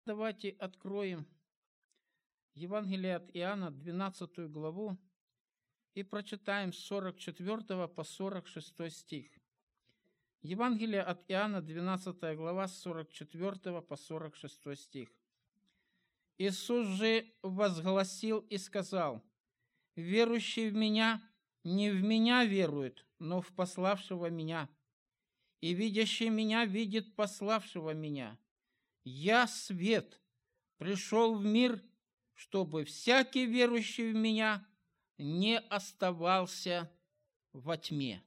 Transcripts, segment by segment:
Давайте откроем Евангелие от Иоанна, 12 главу, и прочитаем с 44 по 46 стих. Евангелие от Иоанна, 12 глава, с 44 по 46 стих. «Иисус же возгласил и сказал: верующий в Меня не в Меня верует, но в пославшего Меня. И видящий Меня видит пославшего Меня. Я свет, пришел в мир, чтобы всякий верующий в Меня не оставался во тьме».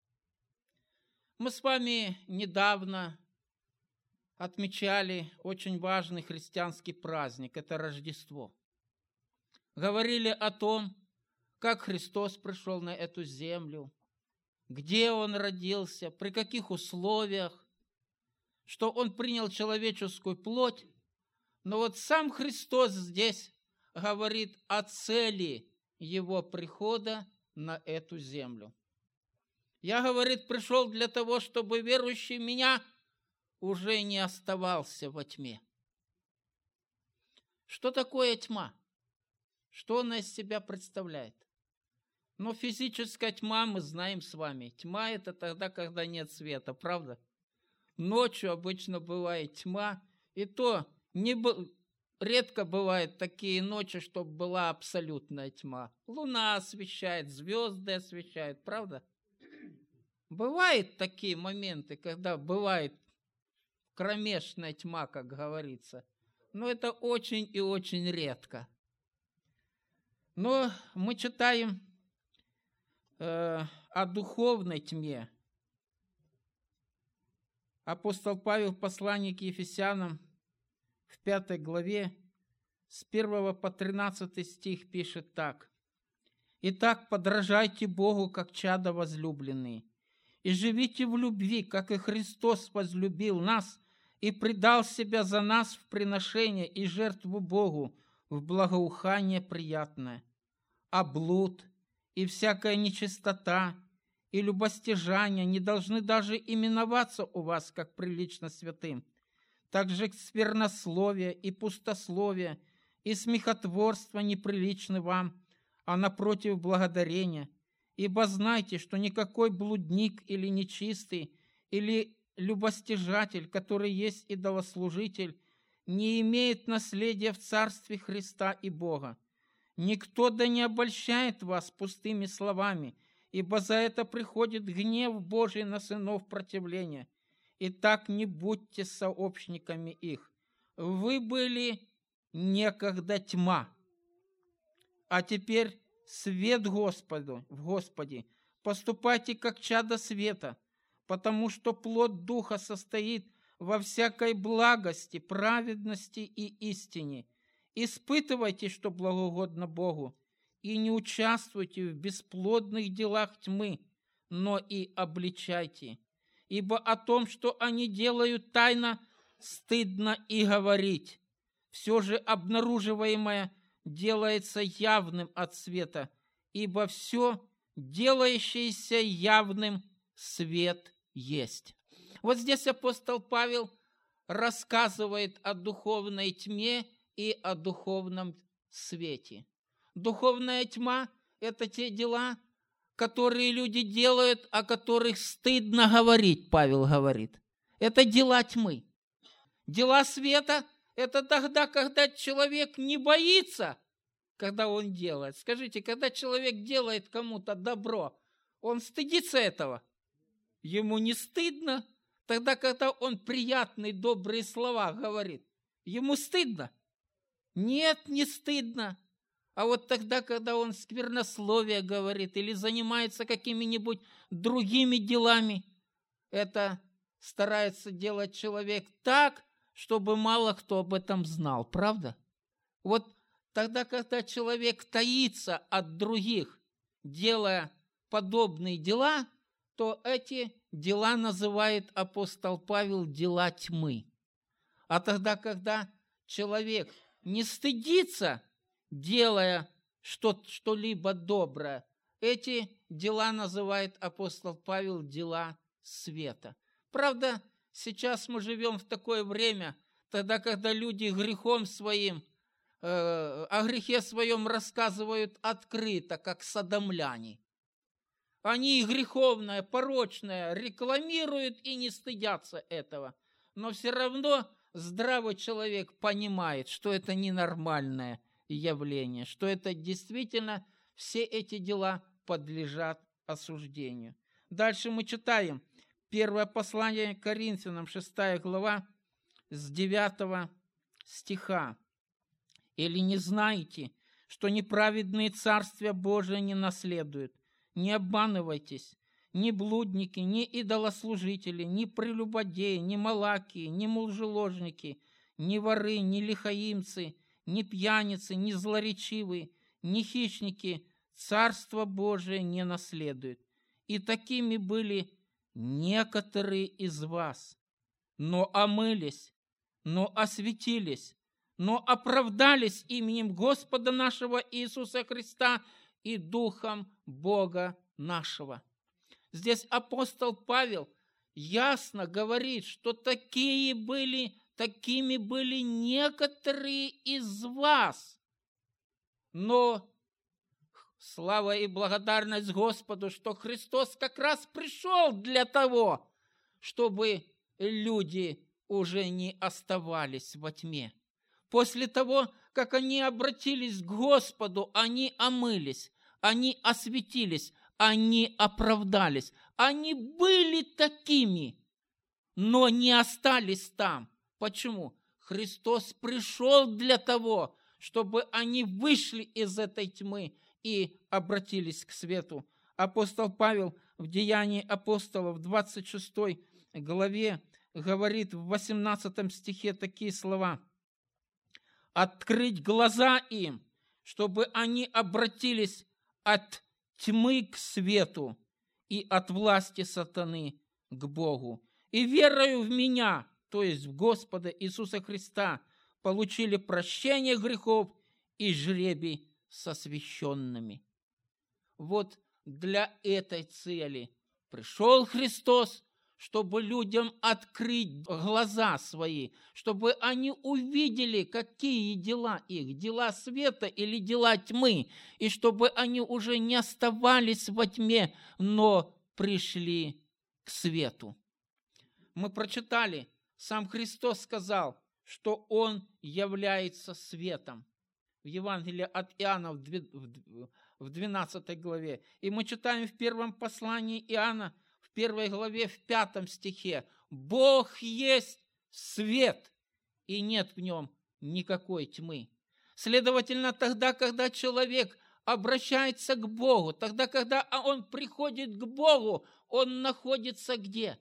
Мы с вами недавно отмечали очень важный христианский праздник – это Рождество. Говорили о том, как Христос пришел на эту землю, где Он родился, при каких условиях, что Он принял человеческую плоть. Но вот сам Христос здесь говорит о цели Его прихода на эту землю. Я, говорит, пришел для того, чтобы верующий в Меня уже не оставался во тьме. Что такое тьма? Что она из себя представляет? Но физическая тьма, мы знаем с вами. Тьма – это тогда, когда нет света, правда? Ночью обычно бывает тьма, и то редко бывают такие ночи, чтобы была абсолютная тьма. Луна освещает, звезды освещают, правда? Бывают такие моменты, когда бывает кромешная тьма, как говорится. Но это очень и очень редко. Но мы читаем о духовной тьме. Апостол Павел в послании к Ефесянам в 5 главе с 1 по 13 стих пишет так. «Итак, подражайте Богу, как чада возлюбленные, и живите в любви, как и Христос возлюбил нас и предал себя за нас в приношение и жертву Богу в благоухание приятное. А блуд и всякая нечистота и любостяжание не должны даже именоваться у вас, как прилично святым. Также сквернословие и пустословие и смехотворство неприличны вам, а напротив благодарения. Ибо знайте, что никакой блудник или нечистый, или любостяжатель, который есть идолослужитель, не имеет наследия в Царстве Христа и Бога. Никто да не обольщает вас пустыми словами, ибо за это приходит гнев Божий на сынов противления. Итак, не будьте сообщниками их. Вы были некогда тьма, а теперь свет Господу в Господе. Поступайте, как чада света, потому что плод Духа состоит во всякой благости, праведности и истине. Испытывайте, что благоугодно Богу, и не участвуйте в бесплодных делах тьмы, но и обличайте. Ибо о том, что они делают тайно, стыдно и говорить. Все же обнаруживаемое делается явным от света, ибо все, делающееся явным, свет есть». Вот здесь апостол Павел рассказывает о духовной тьме и о духовном свете. Духовная тьма – это те дела, которые люди делают, о которых стыдно говорить, Павел говорит. Это дела тьмы. Дела света – это тогда, когда человек не боится, когда он делает. Скажите, когда человек делает кому-то добро, он стыдится этого? Ему не стыдно. Тогда, когда он приятные, добрые слова говорит, ему стыдно? Нет, не стыдно. А вот тогда, когда он сквернословие говорит или занимается какими-нибудь другими делами, это старается делать человек так, чтобы мало кто об этом знал, правда? Вот тогда, когда человек таится от других, делая подобные дела, то эти дела называет апостол Павел дела тьмы. А тогда, когда человек не стыдится, делая что-либо доброе, эти дела называет апостол Павел дела света. Правда, сейчас мы живем в такое время, тогда, когда люди грехом своим, о грехе своем рассказывают открыто, как содомляне. Они греховное, порочное рекламируют и не стыдятся этого. Но все равно здравый человек понимает, что это ненормальное явление, что это действительно все эти дела подлежат осуждению. Дальше мы читаем первое послание к Коринфянам, 6 глава, с 9 стиха. «Или не знаете, что неправедные Царствия Божие не наследуют? Не обманывайтесь, ни блудники, ни идолослужители, ни прелюбодеи, ни малакии, ни мужеложники, ни воры, ни лихаимцы, ни пьяницы, ни злоречивые, ни хищники Царство Божие не наследуют. И такими были некоторые из вас, но омылись, но осветились, но оправдались именем Господа нашего Иисуса Христа и Духом Бога нашего». Здесь апостол Павел ясно говорит, что такими были некоторые из вас. Но слава и благодарность Господу, что Христос как раз пришел для того, чтобы люди уже не оставались во тьме. После того, как они обратились к Господу, они омылись, они осветились, они оправдались. Они были такими, но не остались там. Почему? Христос пришел для того, чтобы они вышли из этой тьмы и обратились к свету. Апостол Павел в Деянии апостолов, в 26 главе, говорит в 18 стихе такие слова: «Открыть глаза им, чтобы они обратились от тьмы к свету и от власти сатаны к Богу. И верою в Меня, то есть в Господа Иисуса Христа, получили прощение грехов и жребий с освященными». Вот для этой цели пришел Христос, чтобы людям открыть глаза свои, чтобы они увидели, какие дела их, дела света или дела тьмы, и чтобы они уже не оставались во тьме, но пришли к свету. Мы прочитали, сам Христос сказал, что Он является светом. В Евангелии от Иоанна в 12 главе. И мы читаем в первом послании Иоанна, в 1 главе, в 5 стихе: «Бог есть свет, и нет в нем никакой тьмы». Следовательно, тогда, когда человек обращается к Богу, тогда, когда он приходит к Богу, он находится где?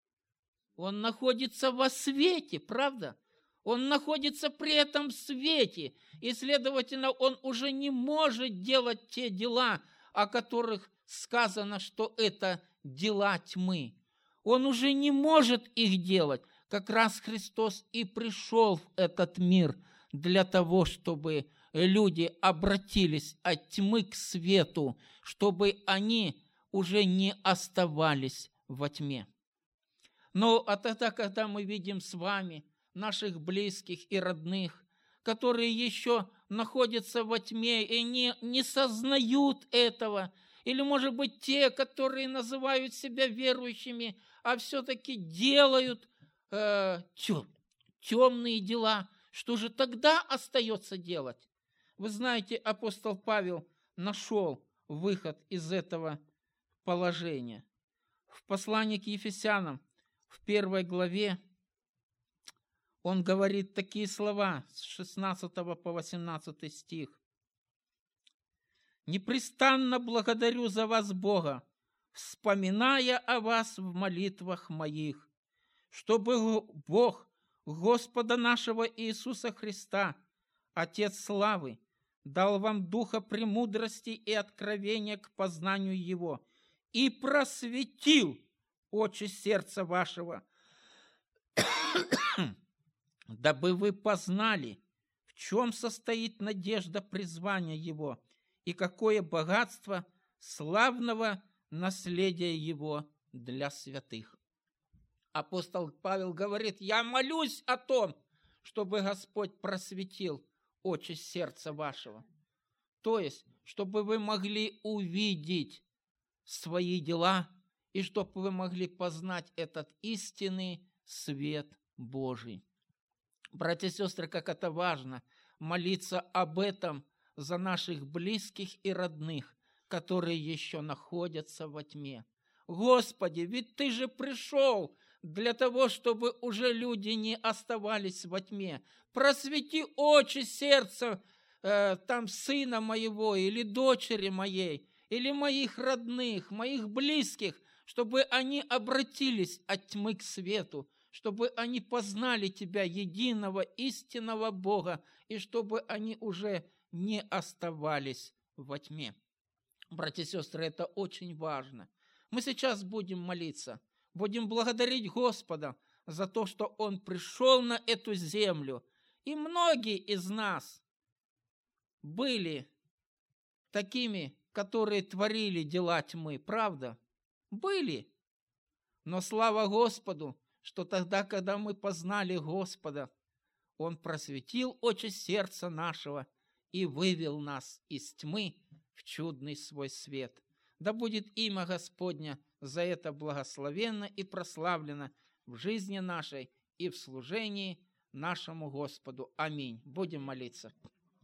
Он находится во свете, правда? Он находится при этом свете, и, следовательно, он уже не может делать те дела, о которых сказано, что это дела тьмы. Он уже не может их делать. Как раз Христос и пришел в этот мир для того, чтобы люди обратились от тьмы к свету, чтобы они уже не оставались во тьме. Но тогда, когда мы видим с вами наших близких и родных, которые еще находятся во тьме и не сознают этого, или, может быть, те, которые называют себя верующими, а все-таки делают темные дела, что же тогда остается делать? Вы знаете, апостол Павел нашел выход из этого положения. В послании к Ефесянам, в 1 главе, он говорит такие слова с 16 по 18 стих. «Непрестанно благодарю за вас Бога, вспоминая о вас в молитвах моих, чтобы Бог Господа нашего Иисуса Христа, Отец славы, дал вам духа премудрости и откровения к познанию Его и просветил очи сердца вашего, дабы вы познали, в чем состоит надежда призвания Его и какое богатство славного наследия Его для святых». Апостол Павел говорит: я молюсь о том, чтобы Господь просветил очи сердца вашего. То есть, чтобы вы могли увидеть свои дела, и чтобы вы могли познать этот истинный свет Божий. Братья и сестры, как это важно молиться об этом за наших близких и родных, которые еще находятся во тьме. Господи, ведь Ты же пришел для того, чтобы уже люди не оставались во тьме. Просвети очи сердца сына моего или дочери моей, или моих родных, моих близких, чтобы они обратились от тьмы к свету, чтобы они познали Тебя, единого истинного Бога, и чтобы они уже не оставались во тьме. Братья и сестры, это очень важно. Мы сейчас будем молиться, будем благодарить Господа за то, что Он пришел на эту землю. И многие из нас были такими, которые творили дела тьмы, правда? Были. Но слава Господу, что тогда, когда мы познали Господа, Он просветил очи сердца нашего и вывел нас из тьмы в чудный свой свет. Да будет имя Господня за это благословенно и прославлено в жизни нашей и в служении нашему Господу. Аминь. Будем молиться.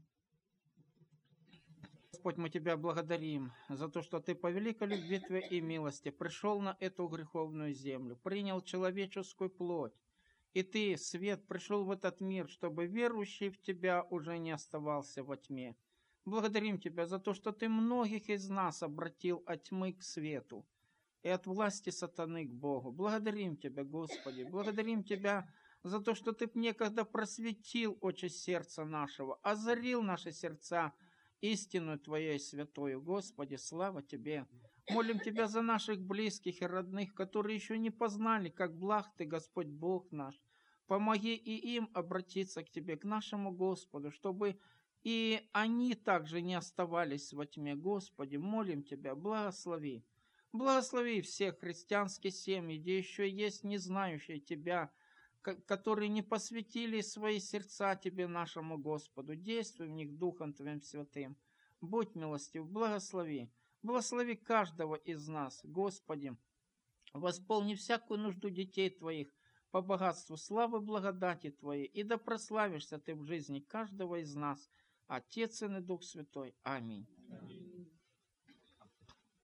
Господь, мы Тебя благодарим за то, что Ты по великой любви Твоей и милости пришел на эту греховную землю, принял человеческую плоть, и Ты, свет, пришел в этот мир, чтобы верующий в Тебя уже не оставался во тьме. Благодарим Тебя за то, что Ты многих из нас обратил от тьмы к свету и от власти сатаны к Богу. Благодарим Тебя, Господи, благодарим Тебя за то, что Ты некогда просветил очи сердца нашего, озарил наши сердца истину Твоей святою. Господи, слава Тебе! Молим Тебя за наших близких и родных, которые еще не познали, как благ Ты, Господь Бог наш. Помоги и им обратиться к Тебе, к нашему Господу, чтобы и они также не оставались во тьме. Господи, молим Тебя, благослови. Благослови всех христианских семей, где еще есть не знающие Тебя, которые не посвятили свои сердца Тебе, нашему Господу. Действуй в них Духом Твоим Святым. Будь милостив, благослови. Благослови каждого из нас, Господи. Восполни всякую нужду детей Твоих по богатству славы благодати Твоей, и да прославишься Ты в жизни каждого из нас, Отец и Дух Святой. Аминь.